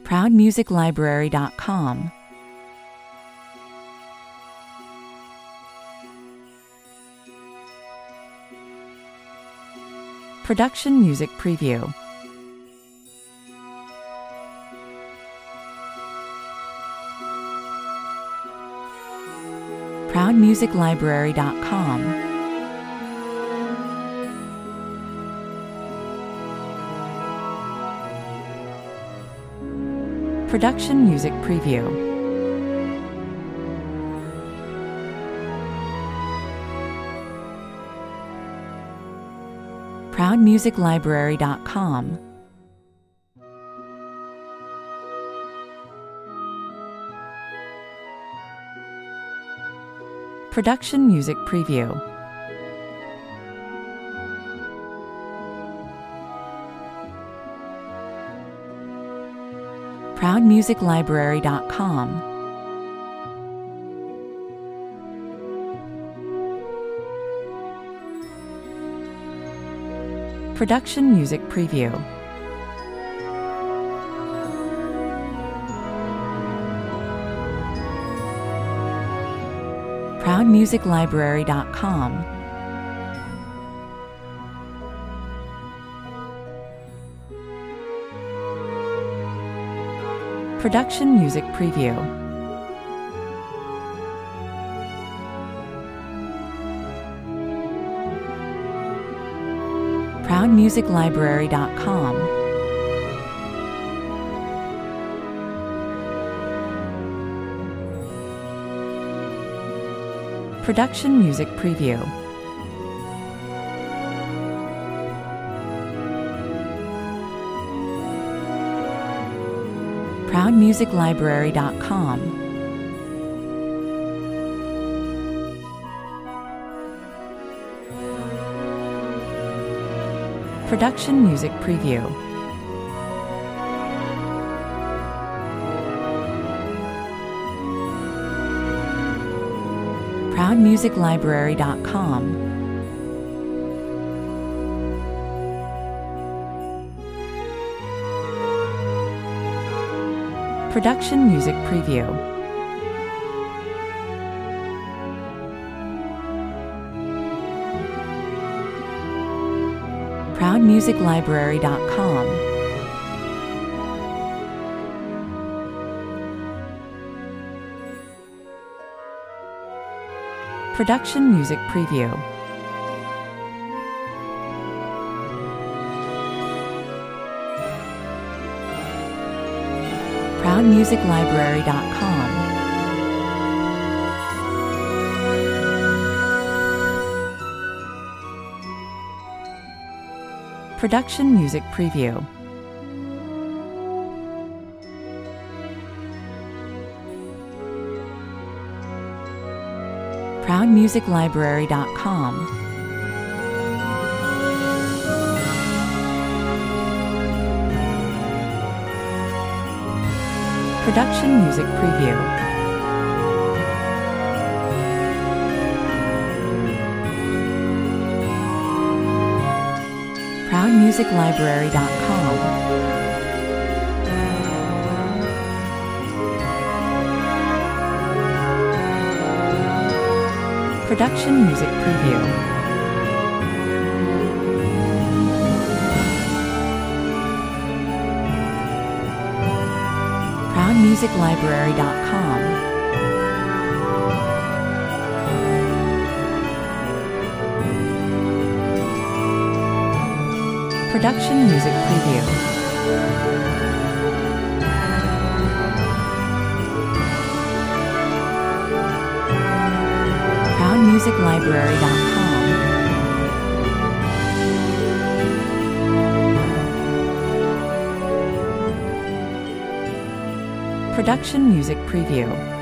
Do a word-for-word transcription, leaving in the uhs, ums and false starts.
proud music library dot com, Production Music Preview. proud music library dot com, Production Music Preview. proud music library dot com, Production Music Preview. proud music library dot com, Production Music Preview. proud music library dot com, Production Music Preview. proud music library dot com, Production Music Preview. proud music library dot com, Production Music Preview. proud music library dot com, Production Music Preview. proud music library dot com, Production Music Preview. proud music library dot com, Production Music Preview. proud music library dot com, Production Music Preview. proud music library dot com, Production Music Preview. proud music library dot com, Production Music Preview. proud music library dot com, Production Music Preview.